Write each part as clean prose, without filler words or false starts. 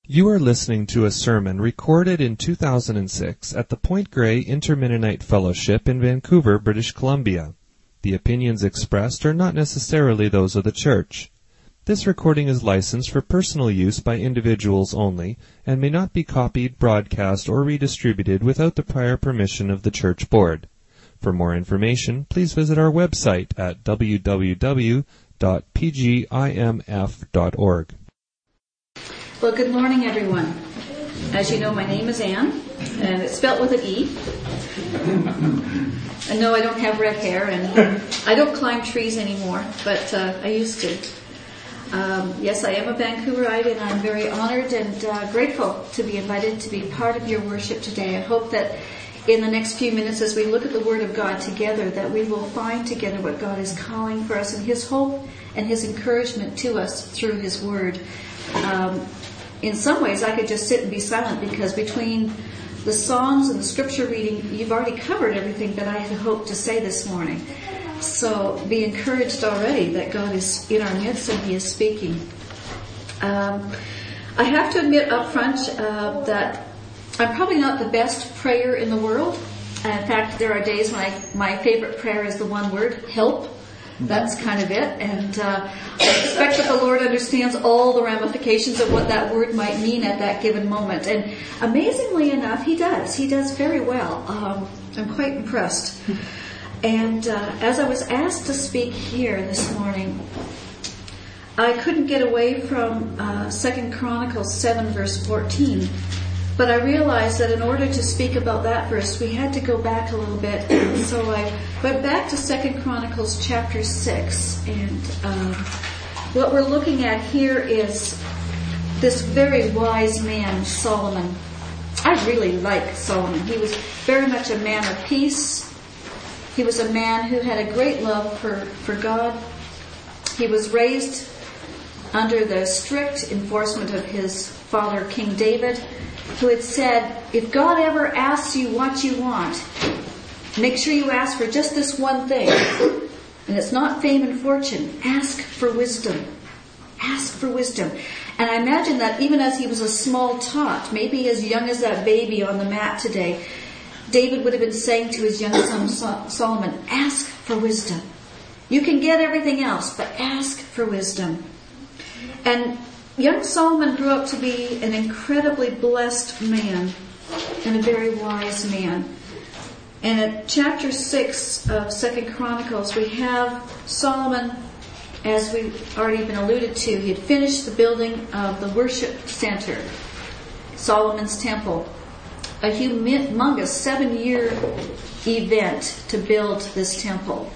You are listening to a sermon recorded in 2006 at the Point Grey Inter-Mennonite Fellowship in Vancouver, British Columbia. The opinions expressed are not necessarily those of the church. This recording is licensed for personal use by individuals only and may not be copied, broadcast, or redistributed without the prior permission of the church board. For more information, please visit our website at www.pgimf.org. Well, good morning, everyone. As you know, my name is Anne, and it's spelt with an E. And no, I don't have red hair, and I don't climb trees anymore, but I used to. Yes, I am a Vancouverite, and I'm very honored and grateful to be invited to be part of your worship today. I hope that in the next few minutes, as we look at the Word of God together, that we will find together what God is calling for us and His hope and His encouragement to us through His Word. In some ways, I could just sit and be silent because between the songs and the scripture reading, you've already covered everything that I had hoped to say this morning. So be encouraged already that God is in our midst and He is speaking. I have to admit up front that I'm probably not the best prayer in the world. In fact, there are days when my favorite prayer is the one word, help. That's kind of it. And I expect that the Lord understands all the ramifications of what that word might mean at that given moment. And amazingly enough, He does. He does very well. I'm quite impressed. And as I was asked to speak here this morning, I couldn't get away from 2 Chronicles 7 verse 14. But I realized that in order to speak about that verse, we had to go back a little bit. And so I went back to 2 Chronicles chapter 6. And what we're looking at here is this very wise man, Solomon. I really like Solomon. He was very much a man of peace. He was a man who had a great love for God. He was raised under the strict enforcement of his father, King David, who had said, if God ever asks you what you want, make sure you ask for just this one thing. And it's not fame and fortune. Ask for wisdom. Ask for wisdom. And I imagine that even as he was a small tot, maybe as young as that baby on the mat today, David would have been saying to his young son Solomon, ask for wisdom. You can get everything else, but ask for wisdom. And young Solomon grew up to be an incredibly blessed man and a very wise man. And at chapter 6 of 2 Chronicles, we have Solomon, as we've already been alluded to, he had finished the building of the worship center, Solomon's Temple, a humongous 7-year event to build this temple.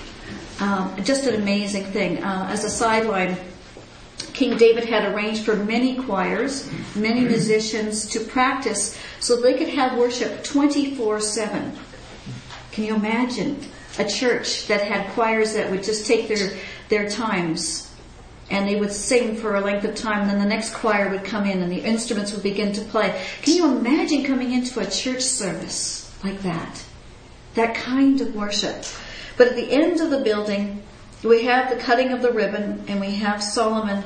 Just an amazing thing. As a sideline, King David had arranged for many choirs, many musicians to practice so they could have worship 24/7. Can you imagine a church that had choirs that would just take their times and they would sing for a length of time and then the next choir would come in and the instruments would begin to play? Can you imagine coming into a church service like that? That kind of worship. But at the end of the building, we have the cutting of the ribbon and we have Solomon.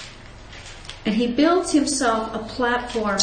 And he builds himself a platform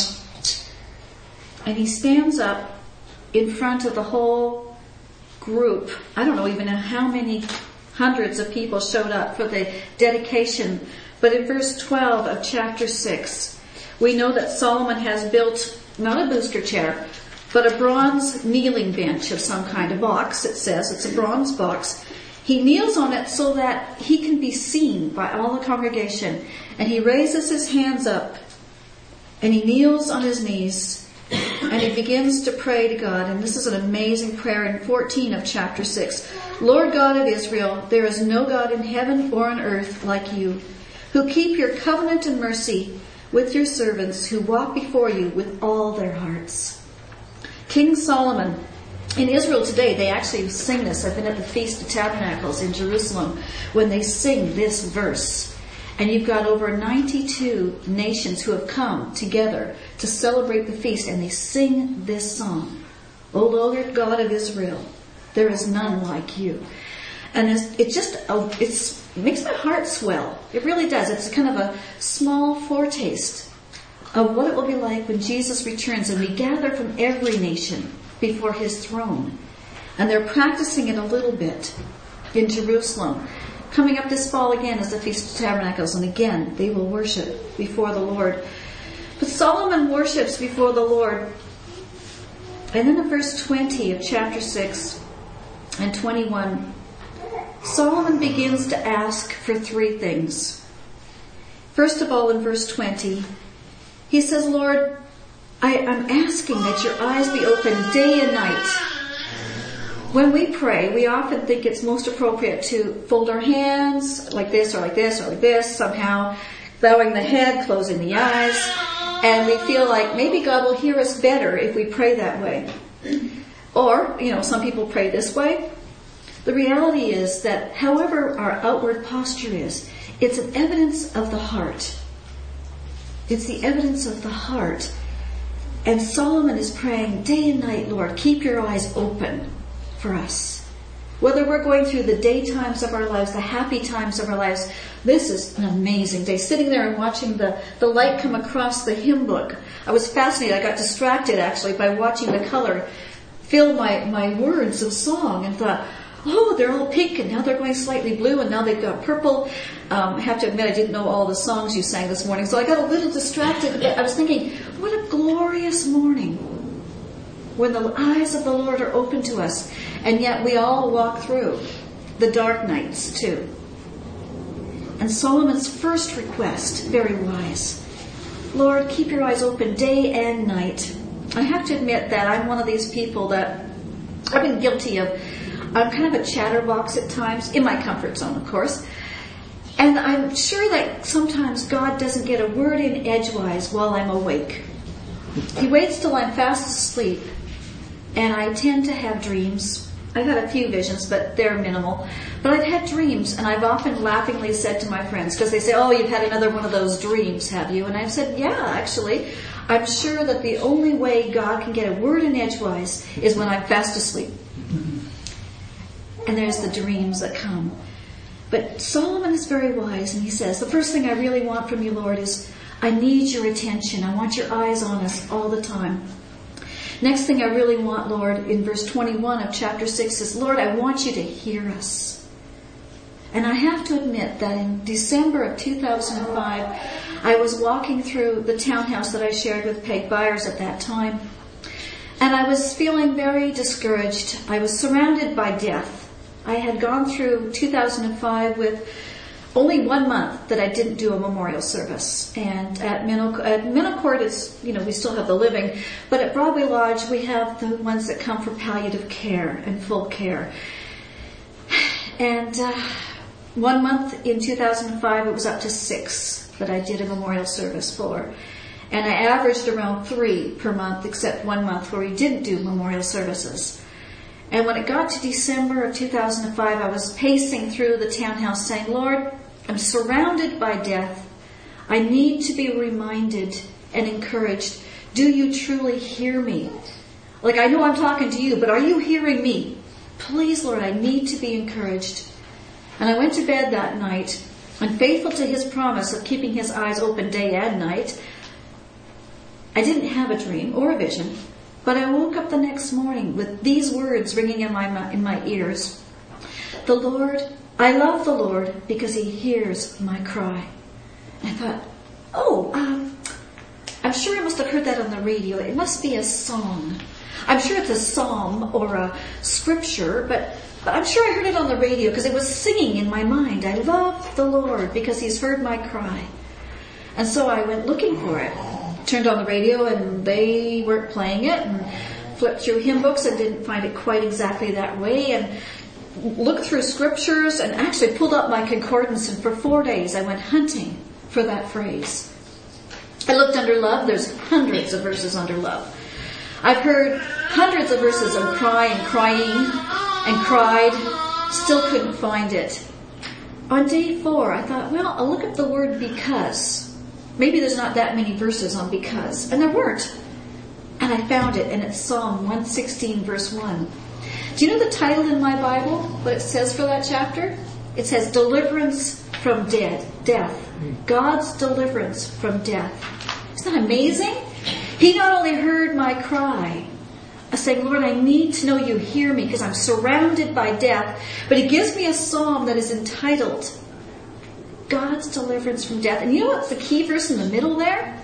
and he stands up in front of the whole group. I don't know even how many hundreds of people showed up for the dedication. But in verse 12 of chapter 6, we know that Solomon has built not a booster chair, but a bronze kneeling bench of some kind, a box, it says. It's a bronze box. He kneels on it so that he can be seen by all the congregation. And he raises his hands up and he kneels on his knees and he begins to pray to God. And this is an amazing prayer in 14 of chapter 6. Lord God of Israel, there is no God in heaven or on earth like you, who keep your covenant and mercy with your servants who walk before you with all their hearts. King Solomon. In Israel today, they actually sing this. I've been at the Feast of Tabernacles in Jerusalem when they sing this verse. And you've got over 92 nations who have come together to celebrate the feast, and they sing this song. O Lord God of Israel, there is none like you. And it makes my heart swell. It really does. It's kind of a small foretaste of what it will be like when Jesus returns and we gather from every nation before his throne. And they're practicing it a little bit in Jerusalem. Coming up this fall again is the Feast of Tabernacles, and again they will worship before the Lord. But Solomon worships before the Lord. And then in verse 20 of chapter 6 and 21, Solomon begins to ask for three things. First of all, in verse 20, he says, Lord, I'm asking that your eyes be open day and night. When we pray, we often think it's most appropriate to fold our hands like this or like this or like this, somehow bowing the head, closing the eyes, and we feel like maybe God will hear us better if we pray that way. Or, some people pray this way. The reality is that however our outward posture is, it's an evidence of the heart. It's the evidence of the heart. And Solomon is praying day and night, Lord, keep your eyes open for us. Whether we're going through the day times of our lives, the happy times of our lives, this is an amazing day. Sitting there and watching the light come across the hymn book. I was fascinated. I got distracted actually by watching the color fill my words of song and thought, oh, they're all pink and now they're going slightly blue and now they've got purple. I have to admit I didn't know all the songs you sang this morning, so I got a little distracted. I was thinking, what a glorious morning when the eyes of the Lord are open to us, and yet we all walk through the dark nights too. And Solomon's first request, very wise, Lord, keep your eyes open day and night. I have to admit that I'm one of these people that I've been guilty of. I'm kind of a chatterbox at times, in my comfort zone, of course. And I'm sure that sometimes God doesn't get a word in edgewise while I'm awake. He waits till I'm fast asleep, and I tend to have dreams. I've had a few visions, but they're minimal. But I've had dreams, and I've often laughingly said to my friends, because they say, oh, you've had another one of those dreams, have you? And I've said, yeah, actually. I'm sure that the only way God can get a word in edgewise is when I'm fast asleep. And there's the dreams that come. But Solomon is very wise, and he says, the first thing I really want from you, Lord, is I need your attention. I want your eyes on us all the time. Next thing I really want, Lord, in verse 21 of chapter 6 is, Lord, I want you to hear us. And I have to admit that in December of 2005, I was walking through the townhouse that I shared with Peg Byers at that time. And I was feeling very discouraged. I was surrounded by death. I had gone through 2005 with only 1 month that I didn't do a memorial service. And at Minnow Court, it's, we still have the living, but at Broadway Lodge, we have the ones that come for palliative care and full care. And 1 month in 2005, it was up to 6 that I did a memorial service for. And I averaged around 3 per month, except 1 month where we didn't do memorial services. And when it got to December of 2005, I was pacing through the townhouse saying, Lord, I'm surrounded by death. I need to be reminded and encouraged. Do you truly hear me? Like, I know I'm talking to you, but are you hearing me? Please, Lord, I need to be encouraged. And I went to bed that night, and faithful to his promise of keeping his eyes open day and night, I didn't have a dream or a vision. But I woke up the next morning with these words ringing in my ears. I love the Lord because he hears my cry. And I thought, I'm sure I must have heard that on the radio. It must be a song. I'm sure it's a psalm or a scripture, but I'm sure I heard it on the radio because it was singing in my mind. I love the Lord because he's heard my cry. And so I went looking for it. Turned on the radio and they weren't playing it, and flipped through hymn books and didn't find it quite exactly that way, and looked through scriptures and actually pulled up my concordance, and for 4 days I went hunting for that phrase. I looked under love. There's hundreds of verses under love. I've heard hundreds of verses on crying and cried, still couldn't find it. On day 4 I thought, well, I'll look up the word because. Maybe there's not that many verses on because. And there weren't. And I found it, and it's Psalm 116, verse 1. Do you know the title in my Bible? What it says for that chapter? It says, Deliverance from Death. God's deliverance from death. Isn't that amazing? He not only heard my cry, saying, Lord, I need to know you hear me because I'm surrounded by death, but he gives me a psalm that is entitled God's Deliverance from Death. And you know what's the key verse in the middle there?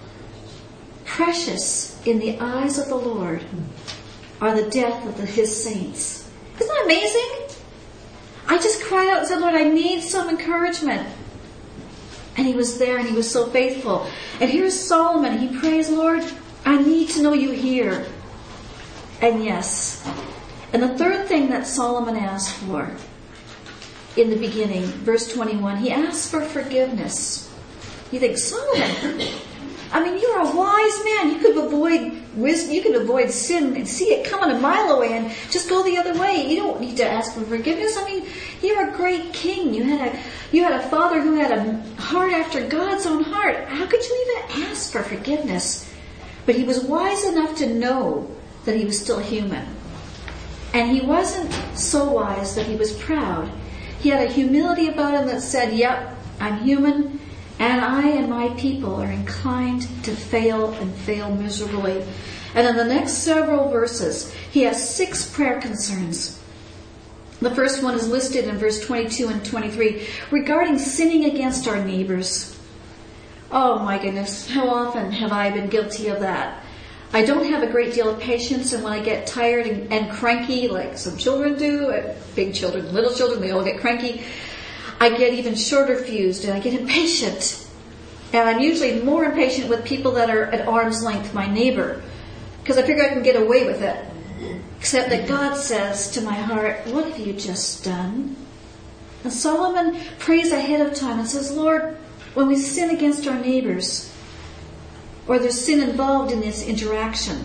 Precious in the eyes of the Lord are the death of his saints. Isn't that amazing? I just cried out and said, Lord, I need some encouragement. And he was there and he was so faithful. And here's Solomon. He prays, Lord, I need to know you hear. And yes. And the third thing that Solomon asked for in the beginning, verse 21, he asked for forgiveness. You think, Solomon, I mean, you're a wise man. You could avoid sin and see it coming a mile away and just go the other way. You don't need to ask for forgiveness. I mean, you're a great king. You had a father who had a heart after God's own heart. How could you even ask for forgiveness? But he was wise enough to know that he was still human. And he wasn't so wise that he was proud. He had a humility about him that said, yep, I'm human, and I and my people are inclined to fail and fail miserably. And in the next several verses, he has 6 prayer concerns. The first one is listed in verse 22 and 23 regarding sinning against our neighbors. Oh my goodness, how often have I been guilty of that? I don't have a great deal of patience, and when I get tired and cranky, like some children do, big children, little children, they all get cranky, I get even shorter fused and I get impatient. And I'm usually more impatient with people that are at arm's length, my neighbor, because I figure I can get away with it. Except that God says to my heart, what have you just done? And Solomon prays ahead of time and says, Lord, when we sin against our neighbors, or there's sin involved in this interaction,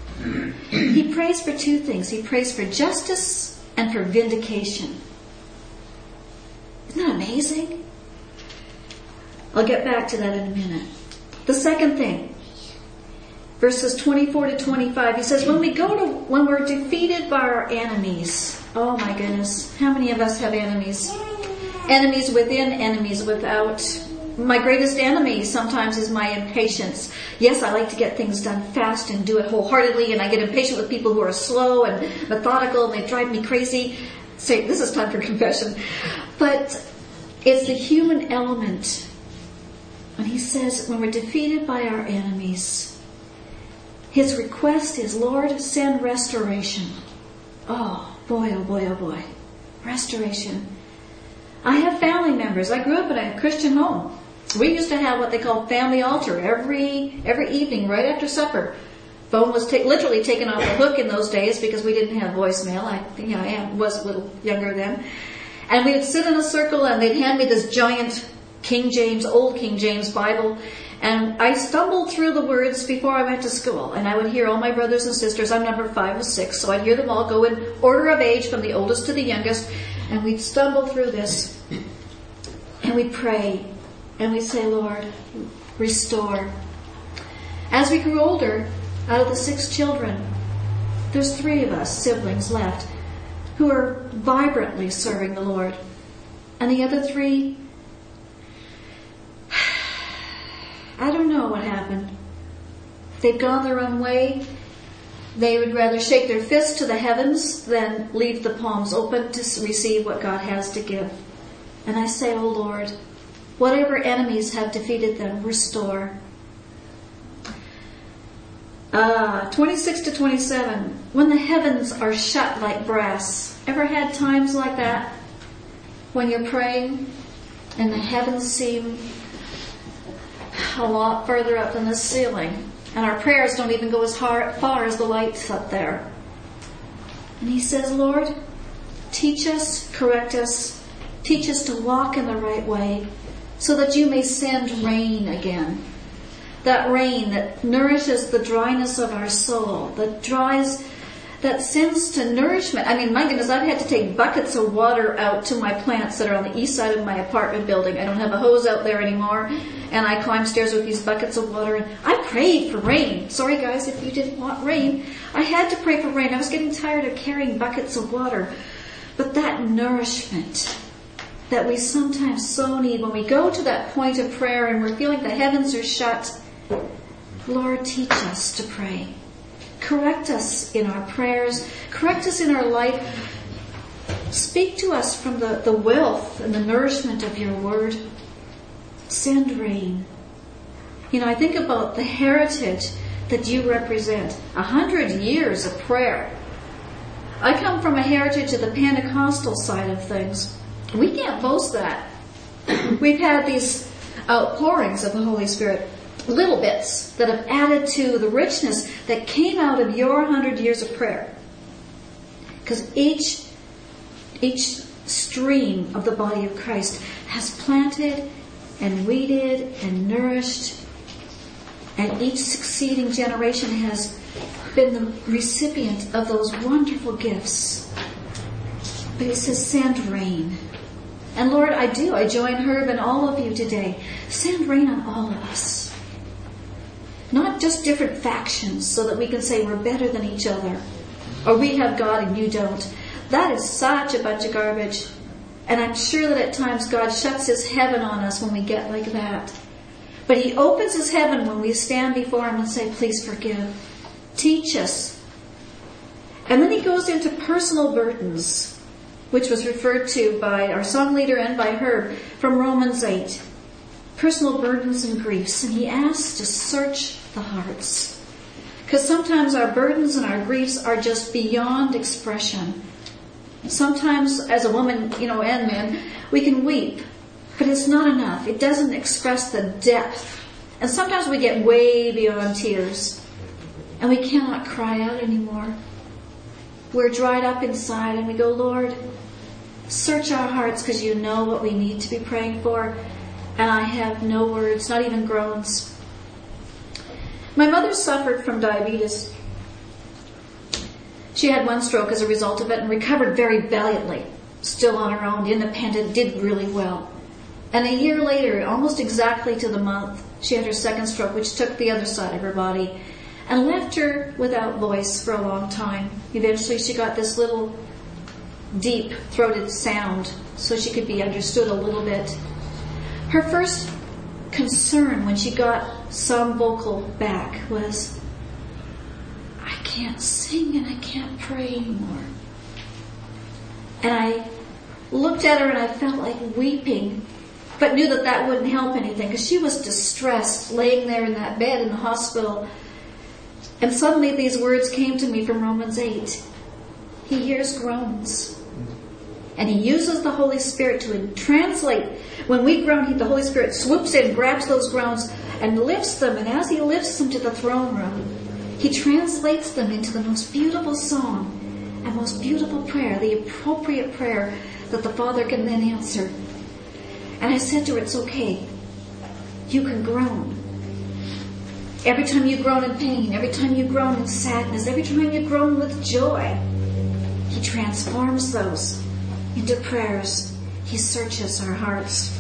he prays for 2 things. He prays for justice and for vindication. Isn't that amazing? I'll get back to that in a minute. The second thing, verses 24 to 25, he says, when we're defeated by our enemies. Oh my goodness, how many of us have enemies? Enemies within, enemies without. My greatest enemy sometimes is my impatience. Yes, I like to get things done fast and do it wholeheartedly, and I get impatient with people who are slow and methodical, and they drive me crazy. Say, this is time for confession. But it's the human element. When he says, when we're defeated by our enemies, his request is, Lord, send restoration. Oh boy, oh boy, oh boy. Restoration. I have family members. I grew up in a Christian home. We used to have what they called family altar every evening right after supper. Phone was literally taken off the hook in those days because we didn't have voicemail. I was a little younger then. And we would sit in a circle and they'd hand me this giant old King James Bible. And I stumbled through the words before I went to school. And I would hear all my brothers and sisters. I'm number 5 of 6. So I'd hear them all go in order of age from the oldest to the youngest. And we'd stumble through this. And we'd pray. And we'd say, Lord, restore. As we grew older, out of the 6 children, there's 3 of us, siblings, left, who are vibrantly serving the Lord. And the other 3, I don't know what happened. They've gone their own way. They would rather shake their fists to the heavens than leave the palms open to receive what God has to give. And I say, oh Lord, whatever enemies have defeated them, restore. 26 to 27. When the heavens are shut like brass. Ever had times like that? When you're praying and the heavens seem a lot further up than the ceiling. And our prayers don't even go as far as the lights up there. And he says, Lord, teach us, correct us, teach us to walk in the right way so that you may send rain again. That rain that nourishes the dryness of our soul, that sends to nourishment. I mean, my goodness, I've had to take buckets of water out to my plants that are on the east side of my apartment building. I don't have a hose out there anymore. And I climb stairs with these buckets of water. And I prayed for rain. Sorry, guys, if you didn't want rain. I had to pray for rain. I was getting tired of carrying buckets of water. But that nourishment that we sometimes so need when we go to that point of prayer and we're feeling the heavens are shut, Lord, teach us to pray. Correct us in our prayers. Correct us in our life. Speak to us from the wealth and the nourishment of your word. Send rain. I think about the heritage that you represent. 100 years of prayer. I come from a heritage of the Pentecostal side of things. We can't boast that. We've had these outpourings of the Holy Spirit, little bits that have added to the richness that came out of your 100 years of prayer. Because each stream of the body of Christ has planted and weeded and nourished, and each succeeding generation has been the recipient of those wonderful gifts. But he says, send rain. And Lord, I join Herb and all of you today. Send rain on all of us. Not just different factions so that we can say we're better than each other, or we have God and you don't. That is such a bunch of garbage. And I'm sure that at times God shuts his heaven on us when we get like that. But he opens his heaven when we stand before him and say, please forgive. Teach us. And then he goes into personal burdens, which was referred to by our song leader and by Herb from Romans 8. Personal burdens and griefs. And he asks to search the hearts. Because sometimes our burdens and our griefs are just beyond expression. Sometimes as a woman, and men, we can weep. But it's not enough. It doesn't express the depth. And sometimes we get way beyond tears. And we cannot cry out anymore. We're dried up inside and we go, Lord, search our hearts because you know what we need to be praying for. And I have no words, not even groans. My mother suffered from diabetes. She had one stroke as a result of it and recovered very valiantly. Still on her own, independent, did really well. And a year later, almost exactly to the month, she had her second stroke, which took the other side of her body and left her without voice for a long time. Eventually, she got this little deep-throated sound so she could be understood a little bit. Her first concern when she got some vocal back was, I can't sing and I can't pray anymore. And I looked at her and I felt like weeping, but knew that wouldn't help anything because she was distressed laying there in that bed in the hospital. And suddenly these words came to me from Romans 8. He hears groans. And he uses the Holy Spirit to translate. When we groan, the Holy Spirit swoops in, grabs those groans and lifts them. And as he lifts them to the throne room, he translates them into the most beautiful song and most beautiful prayer, the appropriate prayer that the Father can then answer. And I said to her, it's okay. You can groan. Every time you groan in pain, every time you groan in sadness, every time you groan with joy, he transforms those into prayers. He searches our hearts.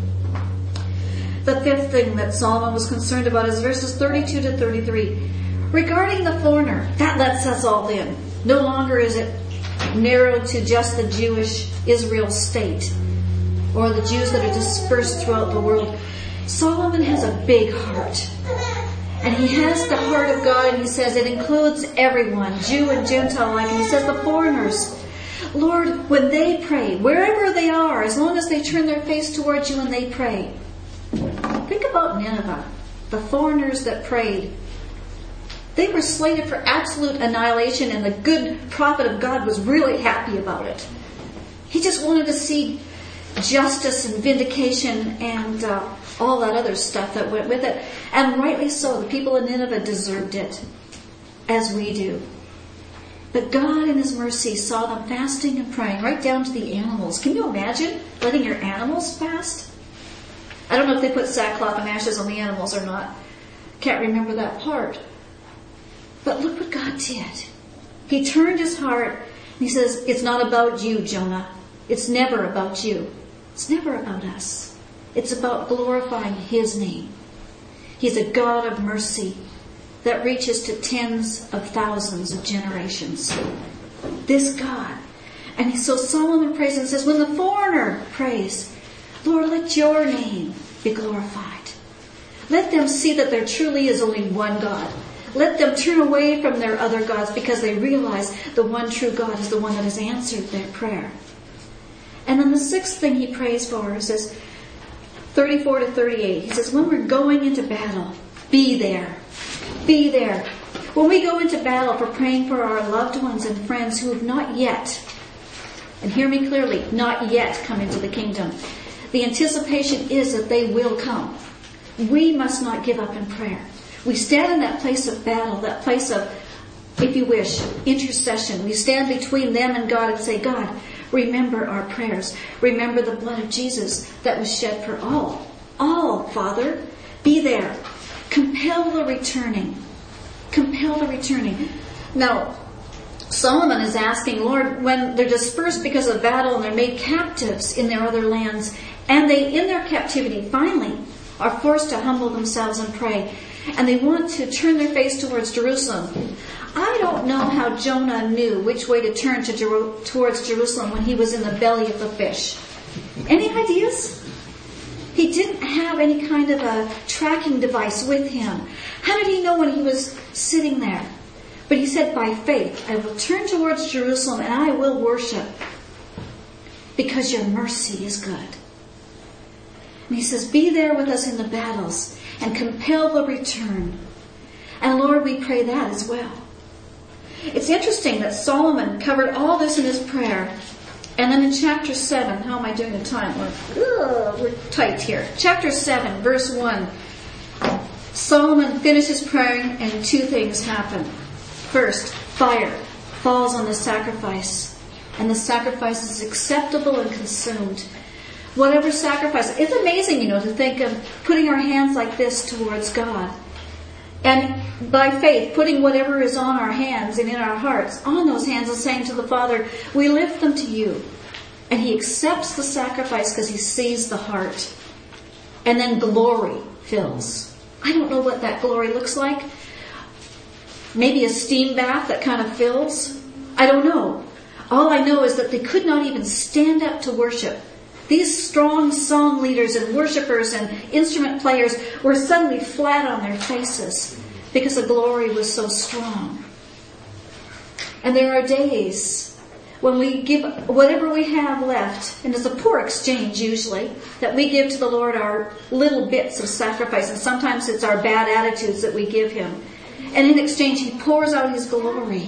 The fifth thing that Solomon was concerned about is verses 32 to 33. Regarding the foreigner, that lets us all in. No longer is it narrowed to just the Jewish Israel state or the Jews that are dispersed throughout the world. Solomon has a big heart. And he has the heart of God, and he says it includes everyone, Jew and Gentile alike. And he says the foreigners, Lord, when they pray, wherever they are, as long as they turn their face towards you and they pray. Think about Nineveh, the foreigners that prayed. They were slated for absolute annihilation, and the good prophet of God was really happy about it. He just wanted to see justice and vindication and all that other stuff that went with it. And rightly so. The people of Nineveh deserved it, as we do. But God in his mercy saw them fasting and praying, right down to the animals. Can you imagine letting your animals fast? I don't know if they put sackcloth and ashes on the animals or not. Can't remember that part. But look what God did. He turned his heart and he says, it's not about you, Jonah. It's never about you. It's never about us. It's about glorifying his name. He's a God of mercy that reaches to tens of thousands of generations. This God. And so Solomon prays and says, when the foreigner prays, Lord, let your name be glorified. Let them see that there truly is only one God. Let them turn away from their other gods because they realize the one true God is the one that has answered their prayer. And then the sixth thing he prays for is 34 to 38. He says, when we're going into battle, be there. Be there. When we go into battle for praying for our loved ones and friends who have not yet, and hear me clearly, not yet come into the kingdom, the anticipation is that they will come. We must not give up in prayer. We stand in that place of battle, that place of, if you wish, intercession. We stand between them and God and say, God, remember our prayers. Remember the blood of Jesus that was shed for all. All, Father. Be there. Compel the returning. Compel the returning. Now, Solomon is asking, Lord, when they're dispersed because of battle and they're made captives in their other lands, and they, in their captivity, finally are forced to humble themselves and pray, and they want to turn their face towards Jerusalem. I don't know how Jonah knew which way to turn towards Jerusalem when he was in the belly of the fish. Any ideas? He didn't have any kind of a tracking device with him. How did he know when he was sitting there? But he said, by faith, I will turn towards Jerusalem and I will worship because your mercy is good. And he says, be there with us in the battles and compel the return. And Lord, we pray that as well. It's interesting that Solomon covered all this in his prayer. And then in chapter 7, how am I doing in time? We're tight here. Chapter 7, verse 1. Solomon finishes praying and two things happen. First, fire falls on the sacrifice. And the sacrifice is acceptable and consumed. Whatever sacrifice. It's amazing, to think of putting our hands like this towards God. And by faith, putting whatever is on our hands and in our hearts on those hands and saying to the Father, we lift them to you. And He accepts the sacrifice because He sees the heart. And then glory fills. I don't know what that glory looks like. Maybe a steam bath that kind of fills. I don't know. All I know is that they could not even stand up to worship. These strong song leaders and worshipers and instrument players were suddenly flat on their faces because the glory was so strong. And there are days when we give whatever we have left, and it's a poor exchange usually, that we give to the Lord our little bits of sacrifice, and sometimes it's our bad attitudes that we give Him. And in exchange, He pours out His glory.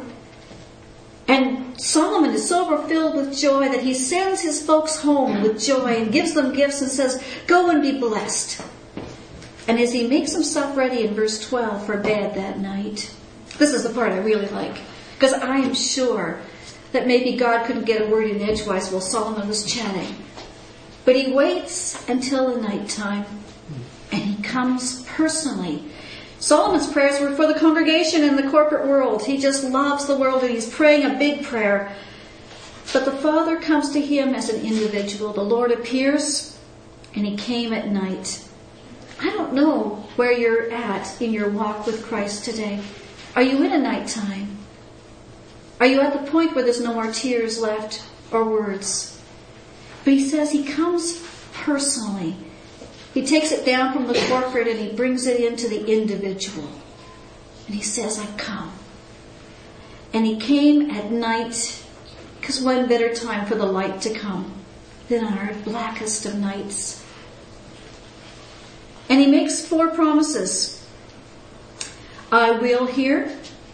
And Solomon is so overfilled with joy that he sends his folks home with joy and gives them gifts and says, go and be blessed. And as he makes himself ready in verse 12 for bed that night, this is the part I really like, because I am sure that maybe God couldn't get a word in edgewise while Solomon was chatting. But he waits until the nighttime and he comes personally. Solomon's prayers were for the congregation and the corporate world. He just loves the world and he's praying a big prayer. But the Father comes to him as an individual. The Lord appears and He came at night. I don't know where you're at in your walk with Christ today. Are you in a nighttime? Are you at the point where there's no more tears left or words? But He says He comes personally. He takes it down from the corporate and He brings it into the individual. And He says, I come. And He came at night, because when better time for the light to come than on our blackest of nights? And He makes 4 promises. I will hear.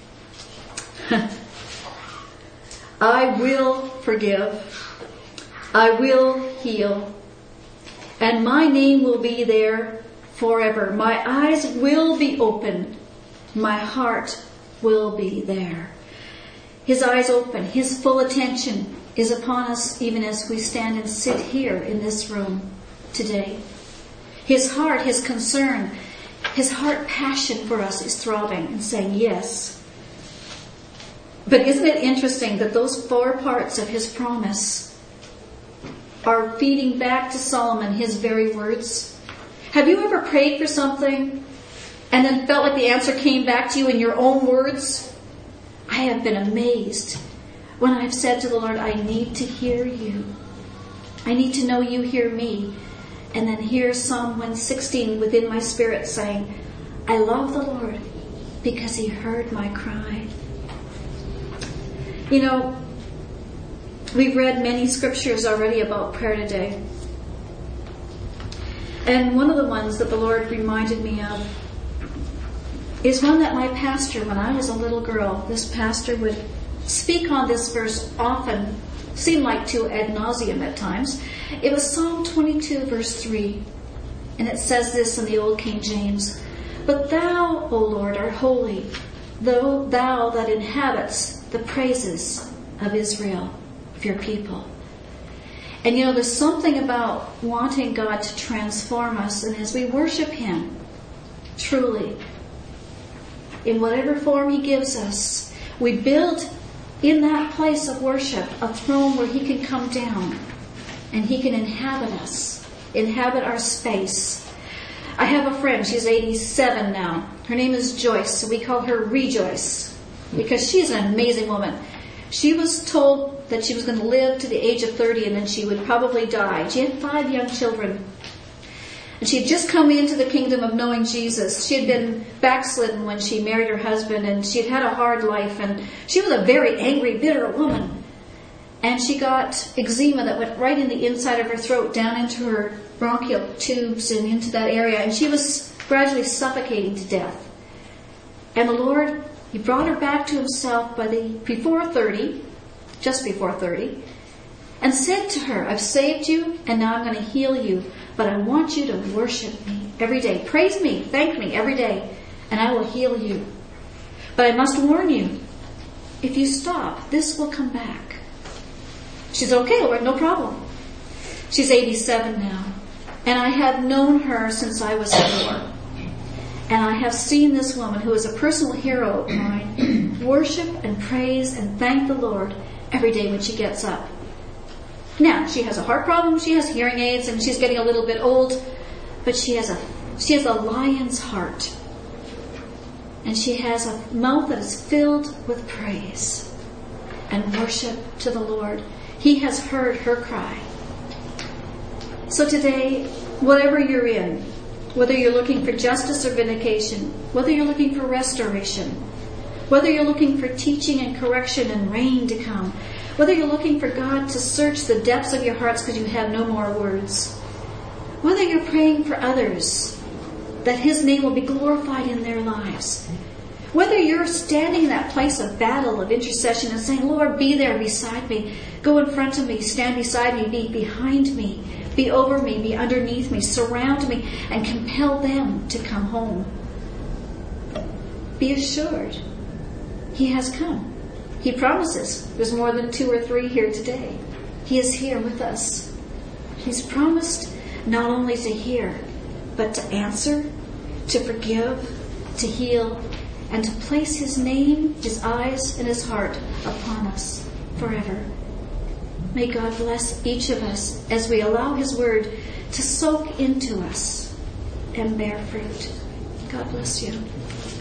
I will forgive. I will heal. And my name will be there forever. My eyes will be opened. My heart will be there. His eyes open. His full attention is upon us even as we stand and sit here in this room today. His heart, His concern, His heart passion for us is throbbing and saying yes. But isn't it interesting that those 4 parts of His promise are feeding back to Solomon His very words? Have you ever prayed for something and then felt like the answer came back to you in your own words? I have been amazed when I've said to the Lord, I need to hear You. I need to know You hear me. and then hear Psalm 116 within my spirit saying, I love the Lord because He heard my cry. You know, we've read many scriptures already about prayer today. And one of the ones that the Lord reminded me of is one that my pastor, when I was a little girl, this pastor would speak on this verse often, seemed like to ad nauseum at times. It was Psalm 22 verse 3. And it says this in the Old King James, But thou, O Lord, art holy, thou that inhabits the praises of Israel, of your people. And you know, there's something about wanting God to transform us, and as we worship Him, truly, in whatever form He gives us, we build in that place of worship a throne where He can come down and He can inhabit us, inhabit our space. I have a friend, she's 87 now. Her name is Joyce, so we call her Rejoice because she's an amazing woman. She was told that she was going to live to the age of 30 and then she would probably die. She had 5 young children. And she had just come into the kingdom of knowing Jesus. She had been backslidden when she married her husband, and she had had a hard life, and she was a very angry, bitter woman. And she got eczema that went right in the inside of her throat, down into her bronchial tubes and into that area, and she was gradually suffocating to death. And the Lord, He brought her back to Himself just before 30, and said to her, I've saved you, and now I'm going to heal you. But I want you to worship me every day. Praise me, thank me every day, and I will heal you. But I must warn you, if you stop, this will come back. She said, okay, Lord, no problem. She's 87 now. And I have known her since I was 4. And I have seen this woman, who is a personal hero of mine, worship and praise and thank the Lord every day when she gets up. Now, she has a heart problem, she has hearing aids, and she's getting a little bit old, but she has a lion's heart. And she has a mouth that is filled with praise and worship to the Lord. He has heard her cry. So today, whatever you're in, whether you're looking for justice or vindication, whether you're looking for restoration, whether you're looking for teaching and correction and rain to come, whether you're looking for God to search the depths of your hearts because you have no more words, whether you're praying for others that His name will be glorified in their lives, whether you're standing in that place of battle, of intercession, and saying, Lord, be there beside me, go in front of me, stand beside me, be behind me, be over me, be underneath me, surround me, and compel them to come home. Be assured, He has come. He promises there's more than 2 or 3 here today. He is here with us. He's promised not only to hear, but to answer, to forgive, to heal, and to place His name, His eyes, and His heart upon us forever. May God bless each of us as we allow His word to soak into us and bear fruit. God bless you.